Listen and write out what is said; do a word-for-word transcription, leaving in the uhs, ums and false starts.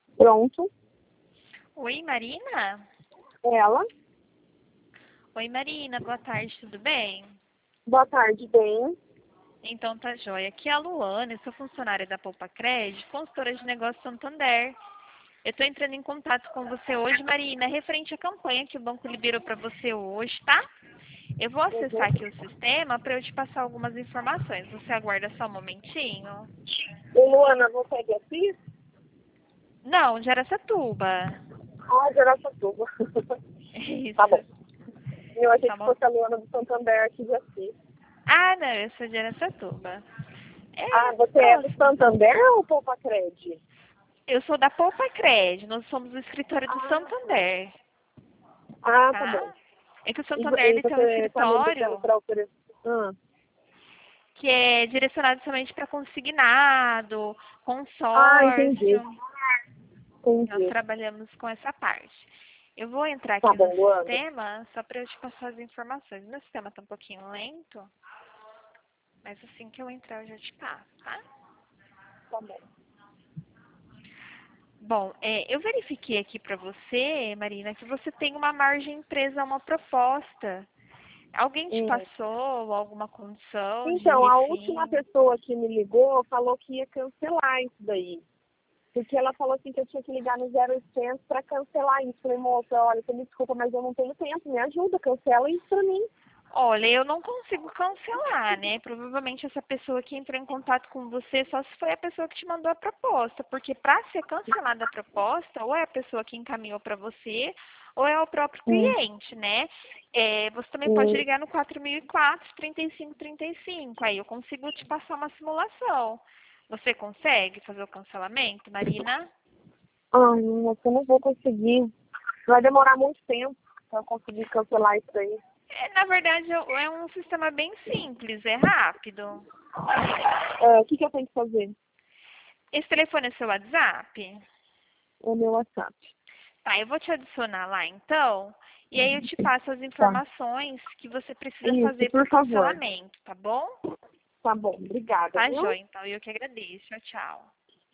Pronto. Oi, Marina? Ela. Oi, Marina, boa tarde, tudo bem? Boa tarde, bem. Então tá joia. Aqui é a Luana, eu sou funcionária da Poupa Crédito, consultora de negócios Santander. Eu estou entrando em contato com você hoje, Marina, referente à campanha que o banco liberou para você hoje, tá? Eu vou acessar Uhum. aqui o sistema para eu te passar algumas informações. Você aguarda só um momentinho? E Luana, você é de Assis? Não, de Araçatuba. Ah, de Araçatuba. Tá Isso. bom. Eu achei Só que uma... fosse a Luana do Santander aqui de Assis. Ah, não, eu sou de Araçatuba. Ah, É você é do próximo. Santander ou Poupa Cred? Eu sou da Poupa Crédito, nós somos o escritório do Ah, Santander, ah, tá bom. tá? É que o E, Santander vo- e ele tem um você está me indicando escritório para oferecer... Ah, que é direcionado somente para consignado, ah, entendi. consórcio. Nós Entendi. trabalhamos com essa parte. Eu vou entrar Tá aqui no bom, Luana. sistema só para eu te passar as informações. Meu sistema está um pouquinho lento, mas assim que eu entrar eu já te passo, tá? Tá bom. Bom, é, eu verifiquei aqui para você, Marina, que você tem uma margem presa a uma proposta. Alguém te Hum. passou alguma condição de Então, a última refim? pessoa que me ligou falou que ia cancelar isso daí. Porque ela falou assim que eu tinha que ligar no zero oitocentos para cancelar isso. Falei, moça, olha, você me desculpa, mas eu não tenho tempo, me ajuda, cancela isso pra mim. Olha, eu não consigo cancelar, né? Provavelmente essa pessoa que entrou em contato com você só se foi a pessoa que te mandou a proposta, porque para ser cancelada a proposta, ou é a pessoa que encaminhou para você, ou é o próprio Hum, cliente, né? É, você também pode hum. ligar no quatro mil e quatro, trinta e cinco trinta e cinco, aí eu consigo te passar uma simulação. Você consegue fazer o cancelamento, Marina? Ai, moça, eu não vou conseguir. Vai demorar muito tempo pra eu conseguir cancelar isso aí. É, na verdade, é é um sistema bem simples, é rápido. É, o que, que eu tenho que fazer? Esse telefone é seu WhatsApp? O meu WhatsApp. Tá, eu vou te adicionar lá então, e aí eu te passo as Tá. informações que você precisa Isso, fazer para por o favor. cancelamento, tá bom? Tá bom, obrigada, Tá, viu? joia, então eu que agradeço. Tchau, tchau.